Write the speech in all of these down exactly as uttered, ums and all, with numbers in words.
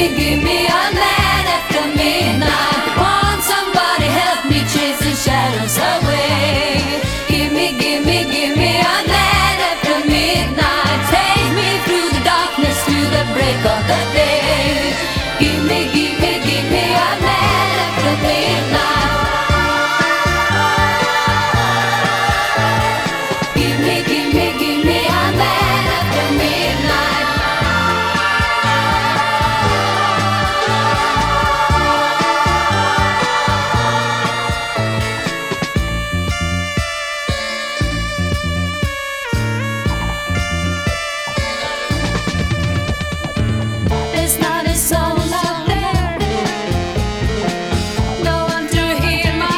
gimme, gimme a man after midnight. Want somebody help me chase the shadows away. Gimme, gimme, gimme a man after midnight. Take me through the darkness to the break of the day. Gimme, gimme, gimme a man after midnight. Gimme, gimme, gimme a man after midnight. There's not a soul out there, no one to hear my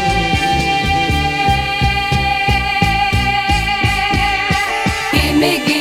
prayer. Gimme, gimme.